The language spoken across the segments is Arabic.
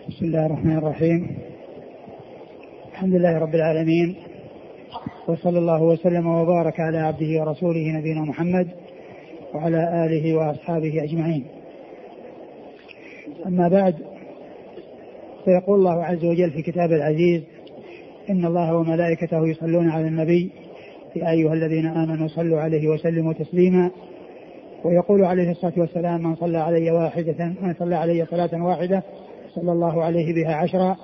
بسم الله الرحمن الرحيم. الحمد لله رب العالمين، وصلى الله وسلم وبارك على عبده ورسوله نبينا محمد وعلى آله وأصحابه أجمعين. أما بعد، فيقول الله عز وجل في كتابه العزيز: إن الله وملائكته يصلون على النبي يا أيها الذين آمنوا صلوا عليه وسلموا تسليما. ويقول عليه الصلاة والسلام: من صلى علي صلاة واحدة صلى الله عليه بها 10.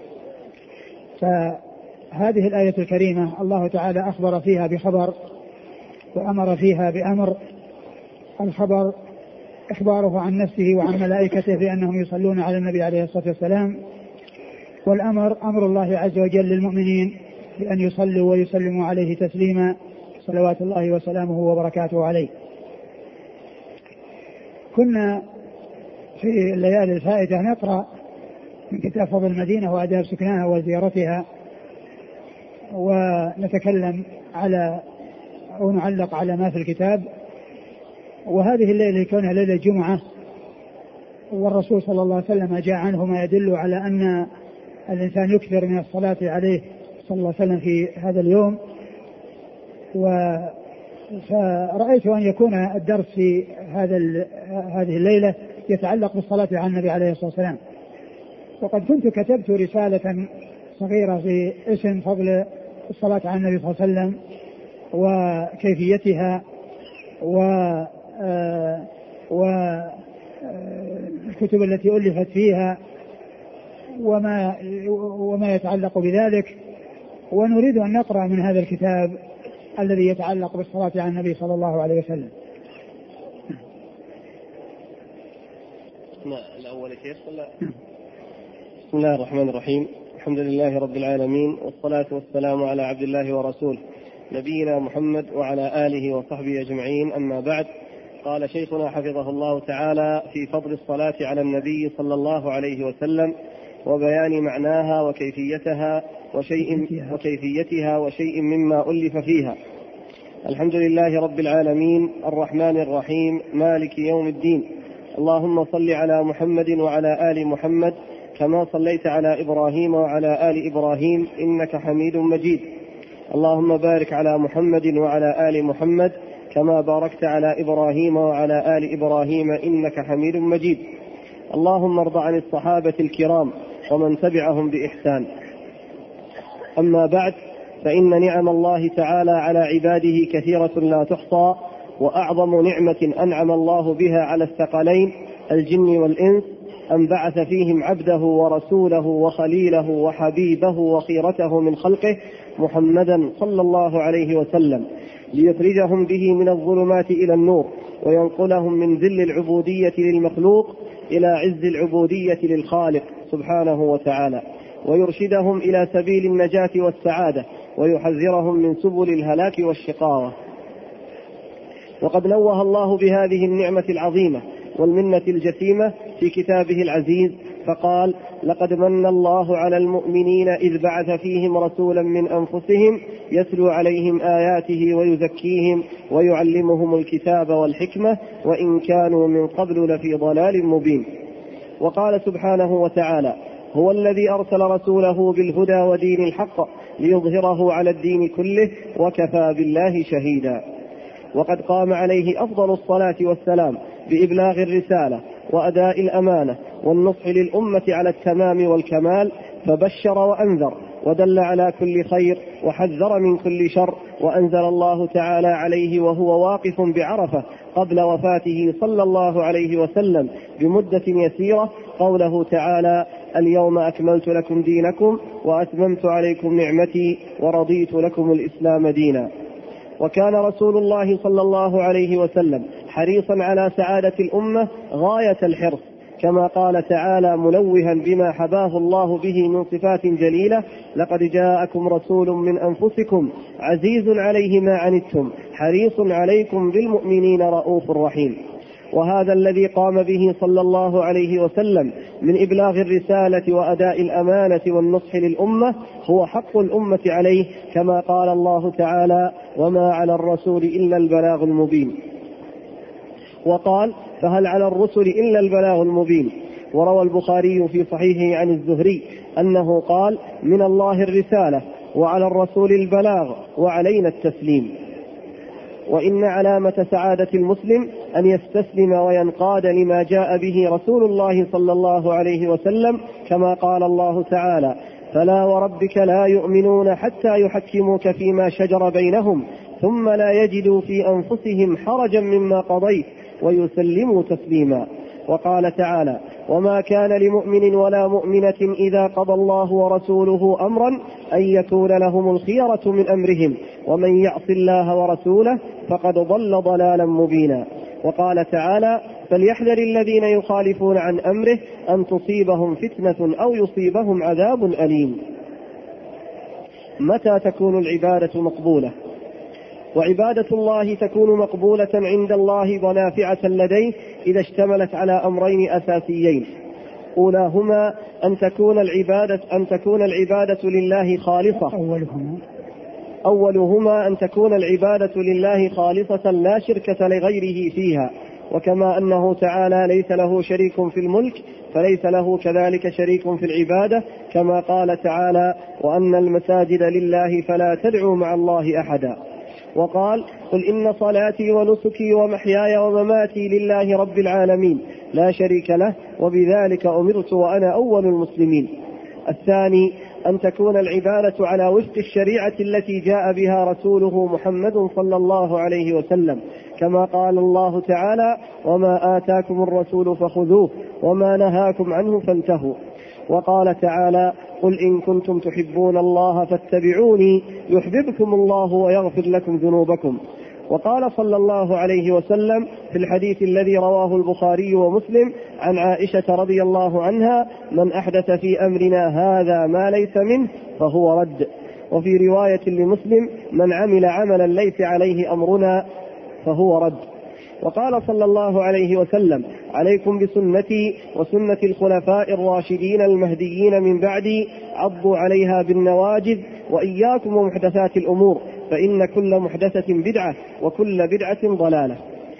فهذه الآية الكريمة الله تعالى أخبر فيها بخبر وأمر فيها بأمر. الخبر إخباره عن نفسه وعن ملائكته بأنهم يصلون على النبي عليه الصلاة والسلام، والأمر أمر الله عز وجل للمؤمنين بأن يصلوا ويسلموا عليه تسليما صلوات الله وسلامه وبركاته عليه. كنا في الليالي الفائتة نقرأ من كتاب فضل المدينة وآداب سكنها وزيارتها، ونتكلم على أو نعلق على ما في الكتاب. وهذه الليلة كونها ليلة الجمعة، والرسول صلى الله عليه وسلم جاء عنه ما يدل على أن الإنسان يكثر من الصلاة عليه صلى الله عليه وسلم في هذا اليوم. فرأيت أن يكون الدرس في هذه الليلة يتعلق بالصلاة على النبي عليه الصلاة والسلام. وقد كنت كتبت رسالة صغيرة في اسم فضل الصلاة على النبي صلى الله عليه وسلم وكيفيتها والكتب التي ألفت فيها وما يتعلق بذلك. ونريد أن نقرأ من هذا الكتاب الذي يتعلق بالصلاة على النبي صلى الله عليه وسلم. الأول شيخ. بسم الله الرحمن الرحيم. الحمد لله رب العالمين، والصلاة والسلام على عبد الله ورسوله نبينا محمد وعلى آله وصحبه أجمعين. أما بعد، قال شيخنا حفظه الله تعالى في فضل الصلاة على النبي صلى الله عليه وسلم وبيان معناها وكيفيتها وشيء مما ألف فيها: الحمد لله رب العالمين الرحمن الرحيم مالك يوم الدين، اللهم صل على محمد وعلى آل محمد كما صليت على إبراهيم وعلى آل إبراهيم إنك حميد مجيد، اللهم بارك على محمد وعلى آل محمد كما باركت على إبراهيم وعلى آل إبراهيم إنك حميد مجيد، اللهم ارض عن الصحابة الكرام ومن تبعهم بإحسان. أما بعد، فإن نعم الله تعالى على عباده كثيرة لا تحصى، وأعظم نعمة أنعم الله بها على الثقلين الجن والإنس أن بعث فيهم عبده ورسوله وخليله وحبيبه وخيرته من خلقه محمدا صلى الله عليه وسلم، ليخرجهم به من الظلمات إلى النور، وينقلهم من ذل العبودية للمخلوق إلى عز العبودية للخالق سبحانه وتعالى، ويرشدهم إلى سبيل النجاة والسعادة، ويحذرهم من سبل الهلاك والشقاوة. وقد نوه الله بهذه النعمة العظيمة والمنة الجسيمة في كتابه العزيز، فقال: لقد من الله على المؤمنين إذ بعث فيهم رسولا من أنفسهم يتلو عليهم آياته ويزكيهم ويعلمهم الكتاب والحكمة وإن كانوا من قبل لفي ضلال مبين. وقال سبحانه وتعالى: هو الذي أرسل رسوله بالهدى ودين الحق ليظهره على الدين كله وكفى بالله شهيدا. وقد قام عليه أفضل الصلاة والسلام بإبلاغ الرسالة وأداء الأمانة والنصح للأمة على التمام والكمال، فبشر وأنذر ودل على كل خير وحذر من كل شر. وأنزل الله تعالى عليه وهو واقف بعرفة قبل وفاته صلى الله عليه وسلم بمدة يسيرة قوله تعالى: اليوم أكملت لكم دينكم وأتممت عليكم نعمتي ورضيت لكم الإسلام دينا. وكان رسول الله صلى الله عليه وسلم حريصا على سعادة الأمة غاية الحرص، كما قال تعالى منوها بما حباه الله به من صفات جليلة: لقد جاءكم رسول من أنفسكم عزيز عليه ما عنتم حريص عليكم بالمؤمنين رؤوف رحيم. وهذا الذي قام به صلى الله عليه وسلم من إبلاغ الرسالة وأداء الأمانة والنصح للأمة هو حق الأمة عليه، كما قال الله تعالى: وما على الرسول إلا البلاغ المبين. وقال: فهل على الرسل إلا البلاغ المبين. وروى البخاري في صحيحه عن الزهري أنه قال: من الله الرسالة وعلى الرسول البلاغ وعلينا التسليم. وإن علامة سعادة المسلم أن يستسلم وينقاد لما جاء به رسول الله صلى الله عليه وسلم، كما قال الله تعالى: فلا وربك لا يؤمنون حتى يحكموك فيما شجر بينهم ثم لا يجدوا في أنفسهم حرجا مما قضيت ويسلموا تسليما. وقال تعالى: وما كان لمؤمن ولا مؤمنة إذا قضى الله ورسوله أمرا أن يكون لهم الخيرة من أمرهم ومن يعص الله ورسوله فقد ضل ضلالا مبينا. وقال تعالى: فليحذر الذين يخالفون عن أمره أن تصيبهم فتنة أو يصيبهم عذاب أليم. متى تكون العبادة مقبولة؟ وعبادة الله تكون مقبولة عند الله ونافعة لديه إذا اشتملت على أمرين أساسيين: أولاهما أن تكون العبادة لله خالصة. أولهما أن تكون العبادة لله خالصة لا شركة لغيره فيها، وكما أنه تعالى ليس له شريك في الملك فليس له كذلك شريك في العبادة، كما قال تعالى: وأن المساجد لله فلا تدعوا مع الله أحدا. وقال: قل إن صلاتي ونسكي ومحياي ومماتي لله رب العالمين لا شريك له وبذلك أمرت وأنا أول المسلمين. الثاني أن تكون العبادة على وفق الشريعة التي جاء بها رسوله محمد صلى الله عليه وسلم، كما قال الله تعالى: وما آتاكم الرسول فخذوه وما نهاكم عنه فانتهوا. وقال تعالى: قل إن كنتم تحبون الله فاتبعوني يحببكم الله ويغفر لكم ذنوبكم. وقال صلى الله عليه وسلم في الحديث الذي رواه البخاري ومسلم عن عائشة رضي الله عنها: من أحدث في أمرنا هذا ما ليس منه فهو رد. وفي رواية لمسلم: من عمل عملا ليس عليه أمرنا فهو رد. وقال صلى الله عليه وسلم: عليكم بسنتي وسنة الخلفاء الراشدين المهديين من بعدي عضوا عليها بالنواجذ وإياكم ومحدثات الأمور فإن كل محدثة بدعة وكل بدعة ضلالة.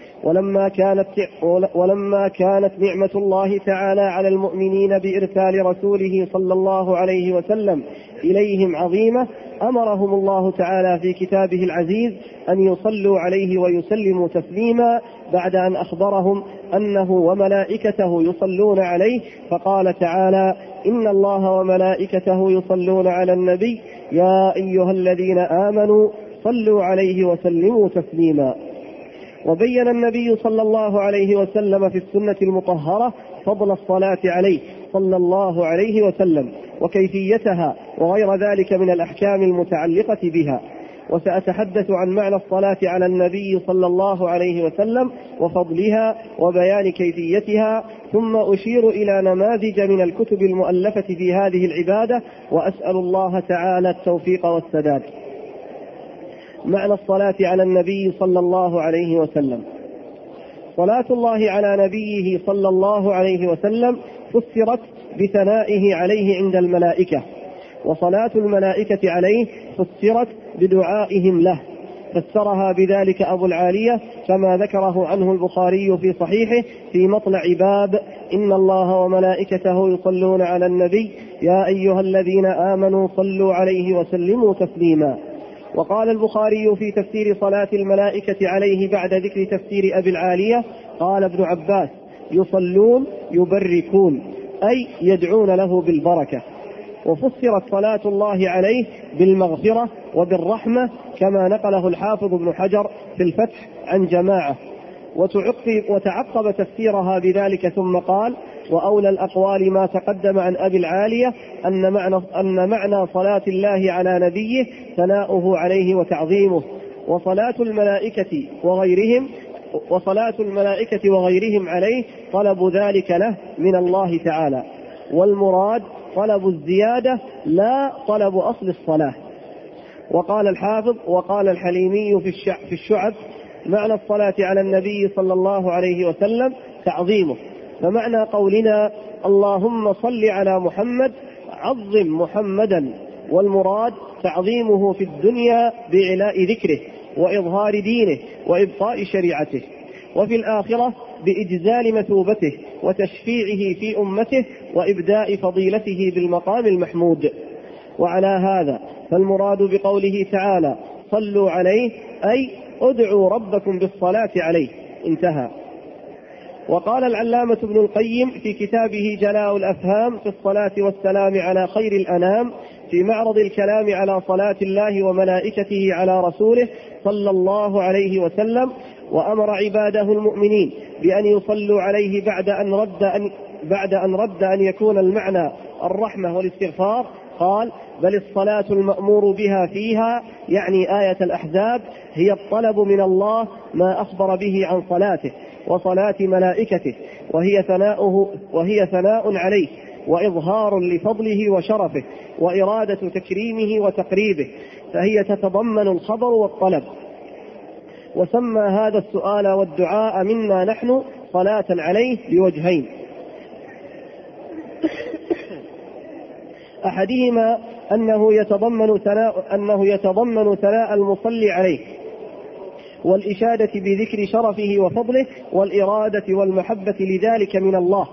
ولما كانت نعمة الله تعالى على المؤمنين بإرسال رسوله صلى الله عليه وسلم إليهم عظيمة، أمرهم الله تعالى في كتابه العزيز أن يصلوا عليه ويسلموا تسليما بعد أن أخبرهم أنه وملائكته يصلون عليه، فقال تعالى: إن الله وملائكته يصلون على النبي يا أيها الذين آمنوا صلوا عليه وسلموا تسليما. وبين النبي صلى الله عليه وسلم في السنة المطهرة فضل الصلاة عليه صلى الله عليه وسلم وكيفيتها وغير ذلك من الأحكام المتعلقة بها. وسأتحدث عن معنى الصلاة على النبي صلى الله عليه وسلم وفضلها وبيان كيفيتها، ثم أشير إلى نماذج من الكتب المؤلفة في هذه العبادة، وأسأل الله تعالى التوفيق والسداد. معنى الصلاة على النبي صلى الله عليه وسلم. صلاة الله على نبيه صلى الله عليه وسلم فسرت بثنائه عليه عند الملائكة، وصلاة الملائكة عليه فسرت بدعائهم له، فسرها بذلك أبو العالية كما ذكره عنه البخاري في صحيحه في مطلع باب: إن الله وملائكته يصلون على النبي يا أيها الذين آمنوا صلوا عليه وسلموا تسليما. وقال البخاري في تفسير صلاة الملائكة عليه بعد ذكر تفسير أبي العالية: قال ابن عباس: يصلون يبركون، أي يدعون له بالبركة. وفسرت صلاة الله عليه بالمغفرة وبالرحمة كما نقله الحافظ ابن حجر في الفتح عن جماعة. وتعقب تفسيرها بذلك ثم قال: وأولى الأقوال ما تقدم عن أبي العالية أن معنى صلاة الله على نبيه ثناؤه عليه وتعظيمه، وصلاة الملائكة وغيرهم عليه طلب ذلك له من الله تعالى، والمراد طلب الزيادة لا طلب أصل الصلاة. وقال الحافظ وقال الحليمي في الشعب: معنى الصلاة على النبي صلى الله عليه وسلم تعظيمه، فمعنى قولنا اللهم صل على محمد عظم محمدا، والمراد تعظيمه في الدنيا بإعلاء ذكره وإظهار دينه وإبقاء شريعته، وفي الآخرة بإجزال مثوبته وتشفيعه في أمته وإبداء فضيلته بالمقام المحمود. وعلى هذا فالمراد بقوله تعالى صلوا عليه أي ادعوا ربكم بالصلاة عليه. انتهى. وقال العلامة ابن القيم في كتابه جلاء الأفهام في الصلاة والسلام على خير الأنام في معرض الكلام على صلاة الله وملائكته على رسوله صلى الله عليه وسلم: وأمر عباده المؤمنين بأن يصلوا عليه بعد أن رد أن يكون المعنى الرحمة والاستغفار. قال: بل الصلاة المأمور بها فيها، يعني آية الأحزاب، هي الطلب من الله ما أخبر به عن صلاته وصلاة ملائكته، وهي ثناء عليه وإظهار لفضله وشرفه وإرادة تكريمه وتقريبه، فهي تتضمن الخبر والطلب. وسمى هذا السؤال والدعاء منا نحن صلاة عليه بوجهين: أحدهما أنه يتضمن ثناء المصلي عليه والإشادة بذكر شرفه وفضله والإرادة والمحبة لذلك من الله.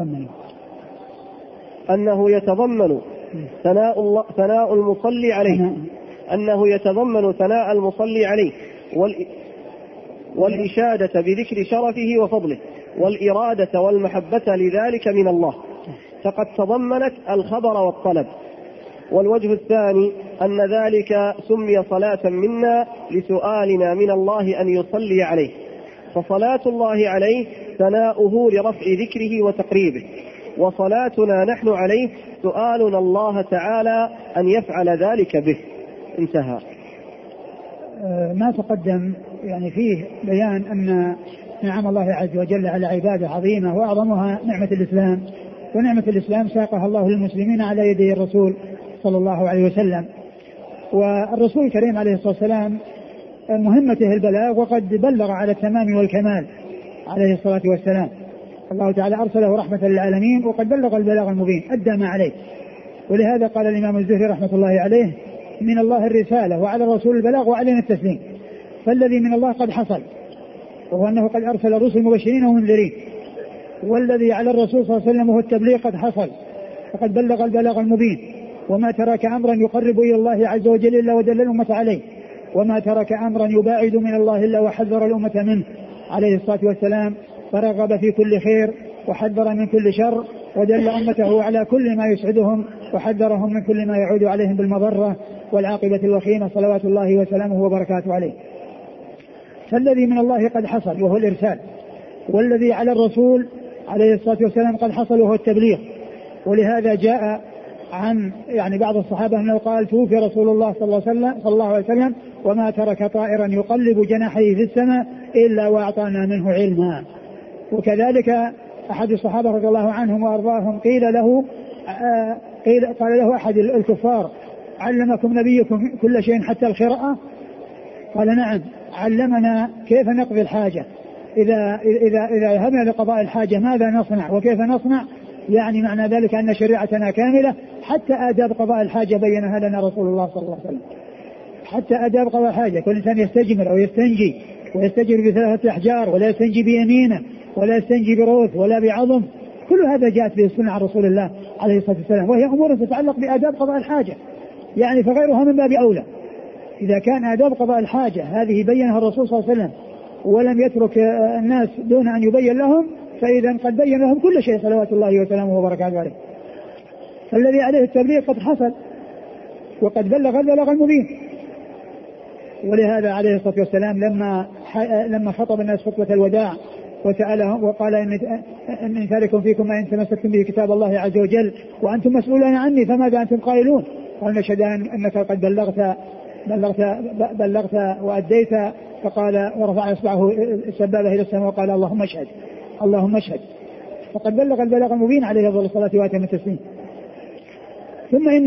أنه يتضمن ثناء المصلي عليه، أنه يتضمن ثناء المصلي عليه والإشادة بذكر شرفه وفضله والإرادة والمحبة لذلك من الله، فقد تضمنت الخبر والطلب. والوجه الثاني أن ذلك سمي صلاة منا لسؤالنا من الله أن يصلي عليه، فصلاة الله عليه ثناؤه لرفع ذكره وتقريبه، وصلاتنا نحن عليه سؤالنا الله تعالى أن يفعل ذلك به. انتهى. ما تقدم يعني فيه بيان أن نعم الله عز وجل على عباده عظيمة، وأعظمها نعمة الإسلام، ونعمة الإسلام ساقها الله للمسلمين على يدي الرسول صلى الله عليه وسلم. والرسول الكريم عليه الصلاة والسلام مهمته البلاغ، وقد بلغ على التمام والكمال عليه الصلاة والسلام. الله تعالى أرسله رحمة للعالمين، وقد بلغ البلاغ المبين، أدى ما عليه. ولهذا قال الإمام الزهري رحمة الله عليه: من الله الرسالة وعلى الرسول البلاغ وعلينا التسليم. فالذي من الله قد حصل، وهو أنه قد أرسل رسل مبشرين ومنذرين، والذي على الرسول صلى الله عليه وسلم وهو التبليغ قد حصل، فقد بلغ البلاغ المبين. وما ترك أمرا يقرب إلى الله عز وجل إلا ودل الأمة عليه، وما ترك أمرا يباعد من الله إلا وحذر الأمة منه عليه الصلاة والسلام، فرغب في كل خير وحذر من كل شر، ودل أمته على كل ما يسعدهم وحذرهم من كل ما يعود عليهم بالمضرة والعاقبة الوخيمة، صلوات الله وسلامه وبركاته عليه. فالذي من الله قد حصل وهو الإرسال، والذي على الرسول عليه الصلاة والسلام قد حصل وهو التبليغ. ولهذا جاء عن يعني بعض الصحابة أنه قال: توفي رسول الله صلى الله عليه وسلم وما ترك طائرا يقلب جناحيه في السماء إلا وأعطانا منه علما. وكذلك أحد الصحابة رضي الله عنهم وأرضاهم قال له أحد الكفار: علمكم نبيكم كل شيء حتى القراءة؟ قال: نعم، علمنا كيف نقضي الحاجة، إذا ذهبنا لقضاء الحاجة ماذا نصنع وكيف نصنع. يعني معنى ذلك أن شريعتنا كاملة، حتى آداب قضاء الحاجة بينها لنا رسول الله صلى الله عليه وسلم، حتى آداب قضاء الحاجة. كل إنسان يستجمر أو يستنجي، ويستجر بثلاثة أحجار، ولا يستنجي بيمينه، ولا يستنجي بروث ولا بعظم. كل هذا جاءت به السنة عن رسول الله عليه الصلاة والسلام، وهي أمور تتعلق بآداب قضاء الحاجة، يعني فغيرها من باب أولى. إذا كان آداب قضاء الحاجة هذه بينها الرسول صلى الله عليه وسلم ولم يترك الناس دون أن يبين لهم، فإذا قد بين لهم كل شيء صلوات الله وسلامه وبركاته عليه. فالذي عليه التبليغ قد حصل وقد بلغ البلاغ المبين. ولهذا عليه الصلاة والسلام لما خطب الناس خطبة الوداع وسألهم وقال: إن تارك فيكم ما إن تمسكتم به كتاب الله عز وجل وأنتم مسؤولون عني فماذا أنتم قائلون؟ قال: نشهد أنك قد بلغت وأديت. فقال ورفع إصبعه السبابة إلى السماء وقال: اللهم اشهد اللهم اشهد. فقد بلغ البلاغ المبين عليه أفضل الصلاة وأتم التسليم. ثم إن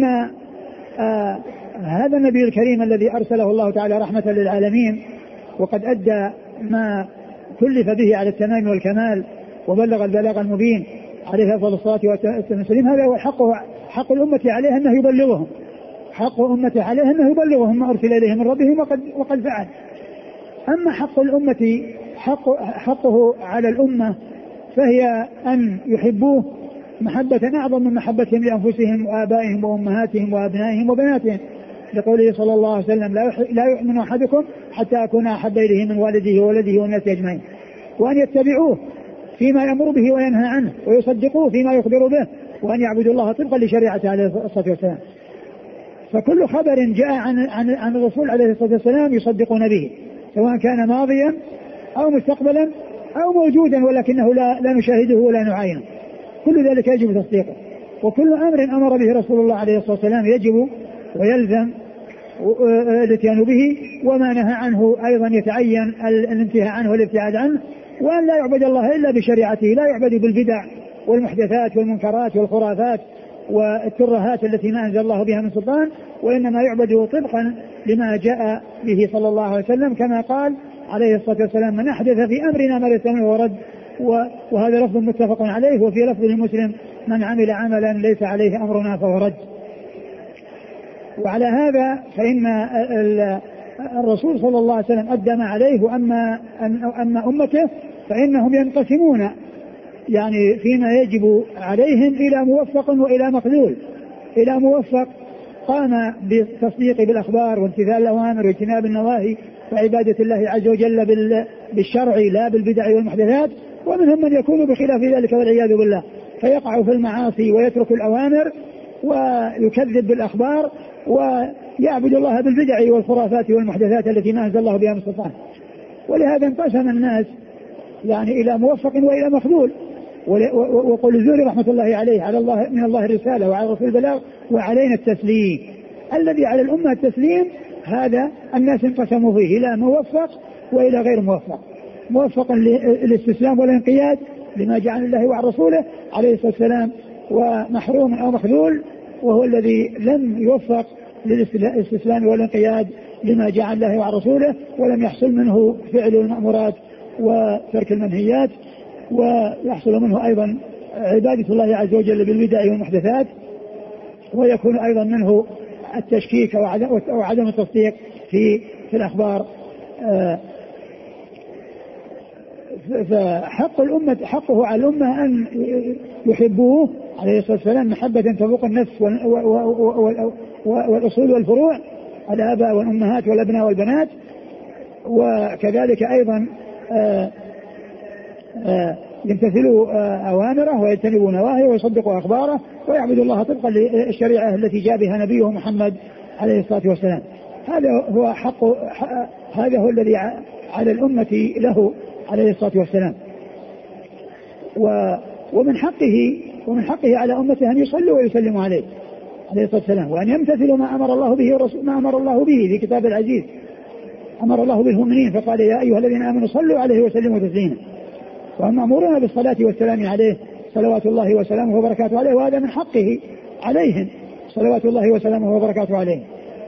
هذا النبي الكريم الذي أرسله الله تعالى رحمة للعالمين، وقد أدى ما كلف به على التمام والكمال وبلغ البلاغ المبين عليه أفضل الصلاة وأتم التسليم، هذا هو حق الأمة عليه أنه يبلغهم، حق أمته عليه أنه يبلغهم ما أرسل إليه من ربهم وقد فعل. أما حق الأمة حقه على الأمة فهي أن يحبوه محبة أعظم من محبتهم لأنفسهم وآبائهم وأمهاتهم وأبنائهم وبناتهم، لقوله صلى الله عليه وسلم لا يؤمن أحدكم حتى أكون أحب إليه من والده وولده والناس أجمعين. وأن يتبعوه فيما يأمر به وينهى عنه، ويصدقوه فيما يخبر به، وأن يعبدوا الله طبقا لشريعته عليه الصلاة والسلام. فكل خبر جاء عن الرسول عليه الصلاة والسلام يصدقون به، سواء كان ماضيا أو مستقبلا أو موجودا ولكنه لا نشاهده ولا نعاينه، كل ذلك يجب تصديقه. وكل أمر أمر به رسول الله عليه الصلاة والسلام يجب ويلزم الاتيان به، وما نهى عنه أيضا يتعين الانتهاء عنه والابتعاد عنه. وأن لا يعبد الله إلا بشريعته، لا يعبد بالبدع والمحدثات والمنكرات والخرافات والترهات التي ما أنزل الله بها من سلطان، وإنما يعبد طبقا لما جاء به صلى الله عليه وسلم، كما قال عليه الصلاة والسلام: من أحدث في أمرنا ما ليس منه ورد. وهذا لفظ متفق عليه. وفي لفظ المسلم: من عمل عملا ليس عليه أمرنا فهو رد. وعلى هذا فإن الرسول صلى الله عليه وسلم أدى ما عليه. وأما أمته فإنهم ينقسمون يعني فيما يجب عليهم إلى موفق وإلى مخذول. إلى موفق قام بالتصديق بالأخبار وامتثال الأوامر واجتناب النواهي وعبادة الله عز وجل بالشرع لا بالبدع والمحدثات. ومنهم من يكون بخلاف ذلك والعياذ بالله، فيقع في المعاصي ويترك الأوامر ويكذب بالأخبار ويعبد الله بالبدع والخرافات والمحدثات التي ما أنزل الله بها من سلطان. ولهذا انقسم الناس يعني إلى موفق وإلى مخذول. وقول الزهري رحمة الله عليه: على الله من الله الرسالة وعلى الرسول البلاغ وعلينا التسليم. الذي على الأمة التسليم، هذا الناس انقسموا فيه إلى موفق وإلى غير موفق. موفق للاستسلام والانقياد لما جاء عن الله وعن رسوله عليه الصلاة والسلام، ومحروم أو مخذول وهو الذي لم يوفق للاستسلام والانقياد لما جاء عن الله وعن رسوله، ولم يحصل منه فعل المأمورات وترك المنهيات، ويحصل منه أيضا عبادة الله عز وجل بالبدع والمحدثات، ويكون أيضا منه التشكيك وعدم التصديق في الأخبار. فحق الأمة حقه على الأمة أن يحبوه عليه الصلاة والسلام محبة تفوق النفس والأصول والفروع، الآباء والأمهات والأبناء والبنات. وكذلك أيضا يمتثلوا أوامره ويجتنبوا نواهيه ويصدقوا أخباره ويعبدوا الله طبقا للشريعة التي جاء بها نبيه محمد عليه الصلاة والسلام. هذا هو الذي على الأمة له عليه الصلاة والسلام. ومن حقه على أمته أن يصلوا ويسلموا عليه الصلاة والسلام، وأن يمتثلوا ما أمر الله به في كتاب العزيز. أمر الله بالمؤمنين فقال: يا أيها الذين آمنوا صلوا عليه وسلموا تسليما. وهم مأمورون بالصلاة والسلام عليه صلوات الله وسلامه وبركاته عليه، وهذا من حقه عليهم صلوات الله وسلامه وبركاته عليه.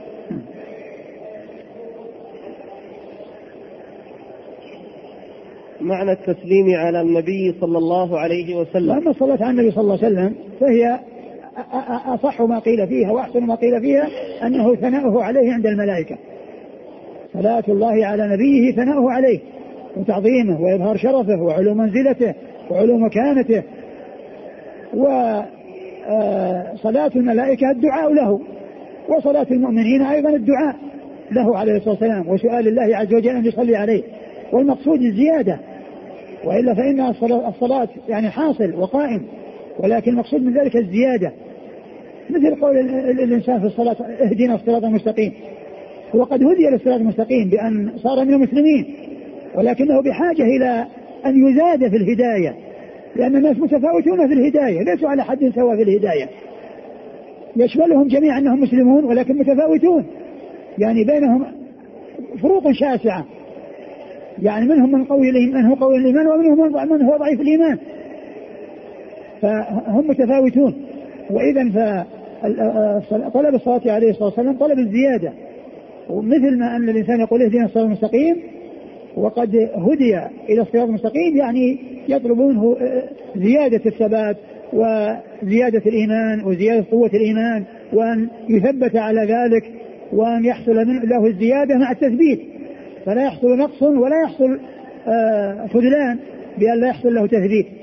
معنى التسليم على النبي صلى الله عليه وسلم. وأما الصلاة على النبي صلى الله عليه وسلم فهي أصح ما قيل فيها وأحسن ما قيل فيها أنه ثناؤه عليه عند الملائكة. صلاة الله على نبيه ثناؤه عليه وتعظيمه وإظهار شرفه وعلو منزلته وعلو مكانته. وصلاة الملائكة الدعاء له، وصلاة المؤمنين أيضا الدعاء له عليه الصلاة والسلام وسؤال الله عز وجل أن يصلي عليه. والمقصود الزيادة، وإلا فإن الصلاة يعني حاصل وقائم، ولكن المقصود من ذلك الزيادة، مثل قول الإنسان في الصلاة: اهدنا الصراط المستقيم. هو قد هدي للصراط المستقيم بأن صار من المسلمين، ولكنه بحاجة إلى أن يزاد في الهداية، لأن الناس متفاوتون في الهداية، ليسوا على حد سواء في الهداية. يشملهم جميعا أنهم مسلمون ولكن متفاوتون، يعني بينهم فروق شاسعة، يعني منهم من هو قوي الإيمان ومنهم من هو ضعيف الإيمان، فهم متفاوتون. وإذن طلب الصلاة عليه الصلاة والسلام طلب الزيادة، ومثل ما أن الإنسان يقول: اهدنا الصراط المستقيم، وقد هدي إلى الصراط المستقيم، يعني يطلبونه زيادة الثبات وزيادة الإيمان وزيادة قوة الإيمان، وأن يثبت على ذلك، وأن يحصل له الزيادة مع التثبيت، فلا يحصل نقص ولا يحصل خذلان بأن لا يحصل له تثبيت.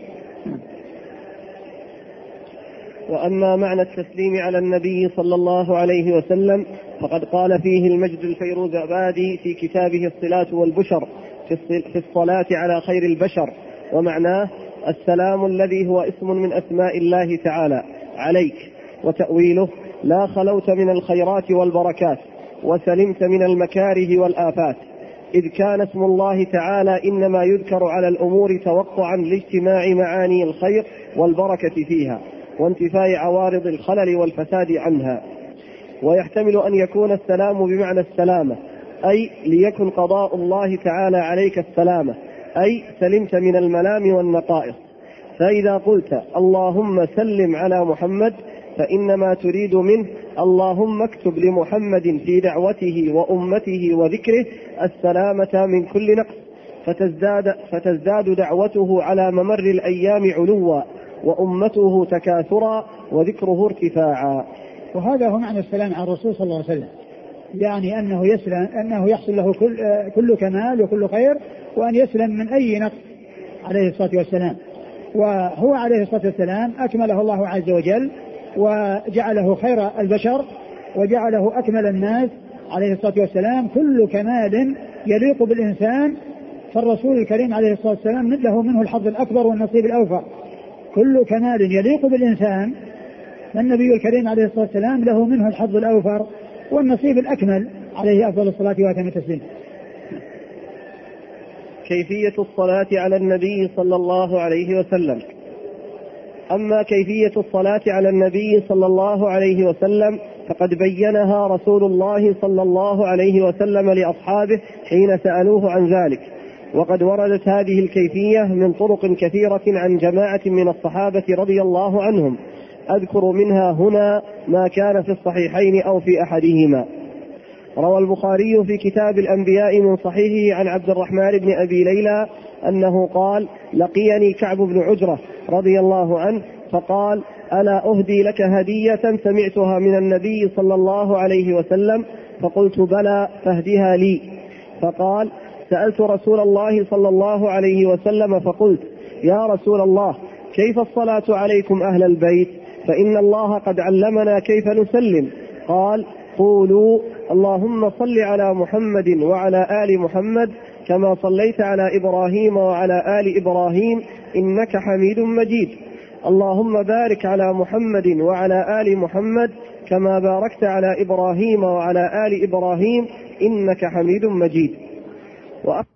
وأما معنى التسليم على النبي صلى الله عليه وسلم فقد قال فيه المجد الفيروزابادي في كتابه الصلاة والبشر في الصلاة على خير البشر، ومعناه السلام الذي هو اسم من أسماء الله تعالى عليك، وتأويله لا خلوت من الخيرات والبركات وسلمت من المكاره والآفات، إذ كان اسم الله تعالى إنما يذكر على الأمور توقعا لاجتماع معاني الخير والبركة فيها وانتفاء عوارض الخلل والفساد عنها. ويحتمل أن يكون السلام بمعنى السلامة، أي ليكن قضاء الله تعالى عليك السلامة، أي سلمت من الملام والنقائص. فإذا قلت اللهم سلم على محمد فإنما تريد منه اللهم اكتب لمحمد في دعوته وأمته وذكره السلامة من كل نقص، فتزداد دعوته على ممر الأيام علوا وأمته تكاثرا وذكره ارتفاعا. وهذا هو معنى السلام على الرسول صلى الله عليه وسلم، يعني أنه يسلم، أنه يحصل له كل كمال وكل خير، وأن يسلم من أي نقص عليه الصلاة والسلام. وهو عليه الصلاة والسلام أكمله الله عز وجل وجعله خير البشر وجعله أكمل الناس عليه الصلاة والسلام، كل كمال يليق بالإنسان فالرسول الكريم عليه الصلاة والسلام له منه الحظ الأكبر والنصيب الأوفر. كل كمال يليق بالإنسان فالنبي الكريم عليه الصلاة والسلام له منه الحظ الأوفر والنصيب الأكمل، عليه أفضل الصلاة وأتم التسليم. كيفية الصلاة على النبي صلى الله عليه وسلم. أما كيفية الصلاة على النبي صلى الله عليه وسلم فقد بينها رسول الله صلى الله عليه وسلم لأصحابه حين سألوه عن ذلك، وقد وردت هذه الكيفية من طرق كثيرة عن جماعة من الصحابة رضي الله عنهم، أذكر منها هنا ما كان في الصحيحين أو في أحدهما. روى البخاري في كتاب الأنبياء من صحيحه عن عبد الرحمن بن أبي ليلى أنه قال: لقيني كعب بن عجرة رضي الله عنه فقال: ألا أهدي لك هدية سمعتها من النبي صلى الله عليه وسلم؟ فقلت: بلى، فاهدها لي. فقال: سألت رسول الله صلى الله عليه وسلم فقلت: يا رسول الله، كيف الصلاة عليكم أهل البيت؟ فإن الله قد علمنا كيف نسلم. قال: قولوا اللهم صل على محمد وعلى آل محمد كما صليت على إبراهيم وعلى آل إبراهيم إنك حميد مجيد. اللهم بارك على محمد وعلى آل محمد كما باركت على إبراهيم وعلى آل إبراهيم إنك حميد مجيد.